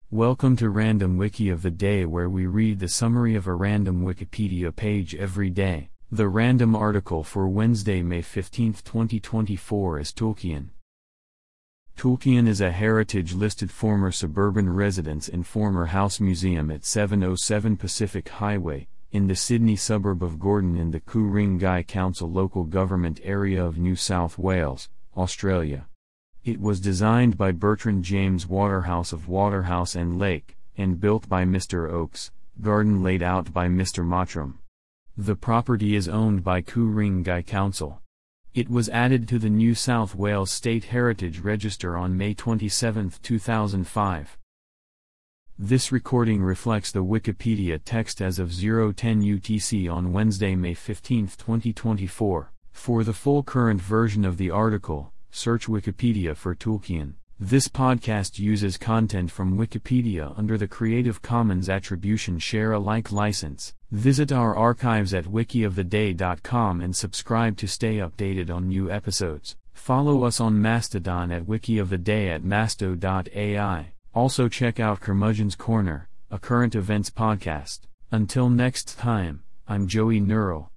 Welcome to Random Wiki of the Day, where we read the summary of a random Wikipedia page every day. The random article for Wednesday, May 15, 2024 is Tolkien. Tolkien is a heritage-listed former suburban residence and former house museum at 707 Pacific Highway, in the Sydney suburb of Gordon in the Ku-ring-gai Council local government area of New South Wales, Australia. It was designed by Bertrand James Waterhouse of Waterhouse and Lake, and built by Mr. Oakes, garden laid out by Mr. Mottram. The property is owned by Ku-ring-gai Council. It was added to the New South Wales State Heritage Register on May 27, 2005. This recording reflects the Wikipedia text as of 0:10 UTC on Wednesday, May 15, 2024. For the full current version of the article, search Wikipedia for Tolkien. This podcast uses content from Wikipedia under the Creative Commons Attribution Share Alike license. Visit our archives at wikioftheday.com and subscribe to stay updated on new episodes. Follow us on Mastodon at wikioftheday at masto.ai. Also check out Curmudgeon's Corner, a current events podcast. Until next time, I'm Joey Neural.